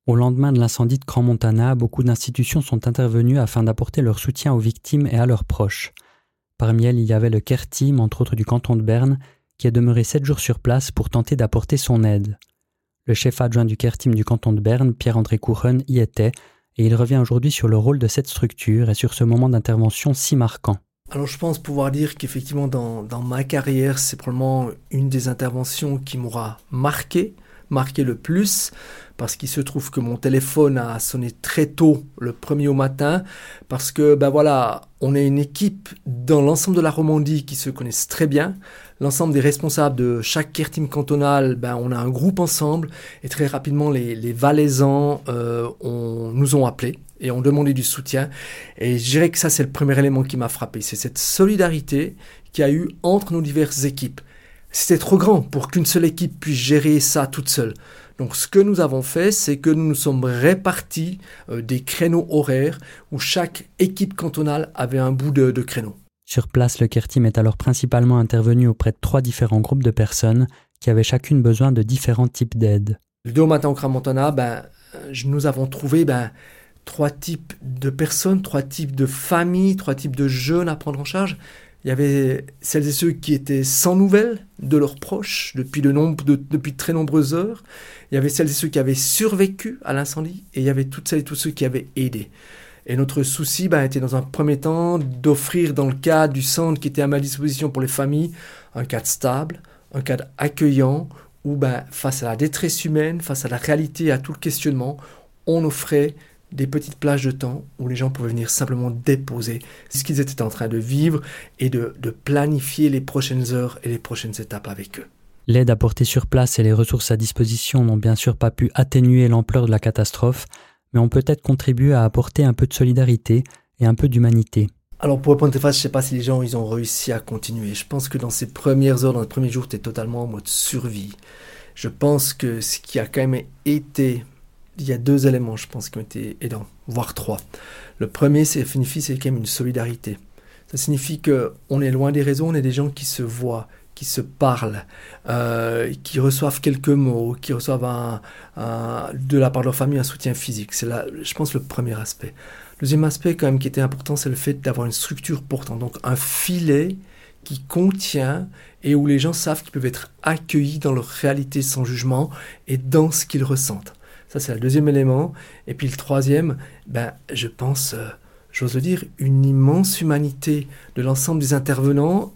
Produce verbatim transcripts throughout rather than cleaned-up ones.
Au lendemain de l'incendie de Crans-Montana, beaucoup d'institutions sont intervenues afin d'apporter leur soutien aux victimes et à leurs proches. Parmi elles, il y avait le Care Team, entre autres du canton de Berne, qui est demeuré sept jours sur place pour tenter d'apporter son aide. Le chef adjoint du Care Team du canton de Berne, Pierre-André Couronne, y était, et il revient aujourd'hui sur le rôle de cette structure et sur ce moment d'intervention si marquant. Alors je pense pouvoir dire qu'effectivement dans, dans ma carrière, c'est probablement une des interventions qui m'aura marqué, marqué le plus, parce qu'il se trouve que mon téléphone a sonné très tôt, le premier au matin, parce que ben voilà, on est une équipe dans l'ensemble de la Romandie qui se connaissent très bien. L'ensemble des responsables de chaque Care Team cantonal, ben on a un groupe ensemble, et très rapidement les, les Valaisans euh, on, nous ont appelés et ont demandé du soutien. Et je dirais que ça c'est le premier élément qui m'a frappé, c'est cette solidarité qu'il y a eu entre nos diverses équipes. C'était trop grand pour qu'une seule équipe puisse gérer ça toute seule. Donc ce que nous avons fait, c'est que nous nous sommes répartis euh, des créneaux horaires où chaque équipe cantonale avait un bout de, de créneau. Sur place, le Care Team est alors principalement intervenu auprès de trois différents groupes de personnes qui avaient chacune besoin de différents types d'aide. Le deux au matin au Crans-Montana, ben, nous avons trouvé ben, trois types de personnes, trois types de familles, trois types de jeunes à prendre en charge. Il y avait celles et ceux qui étaient sans nouvelles de leurs proches depuis de, nombre de, depuis de très nombreuses heures. Il y avait celles et ceux qui avaient survécu à l'incendie et il y avait toutes celles et tous ceux qui avaient aidé. Et notre souci ben, était dans un premier temps d'offrir dans le cadre du centre qui était à ma disposition pour les familles un cadre stable, un cadre accueillant où ben, face à la détresse humaine, face à la réalité et à tout le questionnement, on offrait des petites plages de temps où les gens pouvaient venir simplement déposer ce qu'ils étaient en train de vivre et de, de planifier les prochaines heures et les prochaines étapes avec eux. L'aide apportée sur place et les ressources à disposition n'ont bien sûr pas pu atténuer l'ampleur de la catastrophe, mais ont peut-être contribué à apporter un peu de solidarité et un peu d'humanité. Alors pour répondre à tes phrases, je ne sais pas si les gens ils ont réussi à continuer. Je pense que dans ces premières heures, dans les premiers jours, tu es totalement en mode survie. Je pense que ce qui a quand même été... Il y a deux éléments, je pense, qui ont été aidants, voire trois. Le premier, c'est, signifie, c'est quand même une solidarité. Ça signifie qu'on est loin des réseaux, on est des gens qui se voient, qui se parlent, euh, qui reçoivent quelques mots, qui reçoivent un, un, de la part de leur famille un soutien physique. C'est là, je pense, le premier aspect. Le deuxième aspect, quand même, qui était important, c'est le fait d'avoir une structure portante, donc un filet qui contient et où les gens savent qu'ils peuvent être accueillis dans leur réalité sans jugement et dans ce qu'ils ressentent. Ça, c'est le deuxième élément. Et puis le troisième, ben, je pense, euh, j'ose le dire, une immense humanité de l'ensemble des intervenants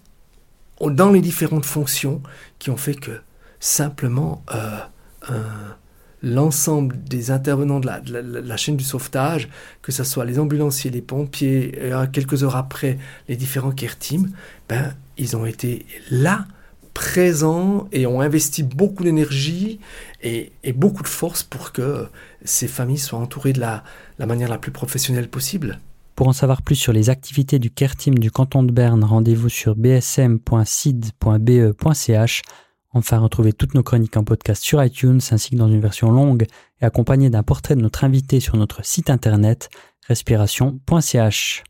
dans les différentes fonctions qui ont fait que simplement euh, euh, l'ensemble des intervenants de la, de, la, de la chaîne du sauvetage, que ce soit les ambulanciers, les pompiers, et euh, quelques heures après, les différents Care Team, ben, ils ont été là, présents et ont investi beaucoup d'énergie et, et beaucoup de force pour que ces familles soient entourées de la, la manière la plus professionnelle possible. Pour en savoir plus sur les activités du Care Team du canton de Berne, rendez-vous sur b s m point c i d point b e point c h. Enfin, retrouvez toutes nos chroniques en podcast sur iTunes ainsi que dans une version longue et accompagnée d'un portrait de notre invité sur notre site internet respiration point c h.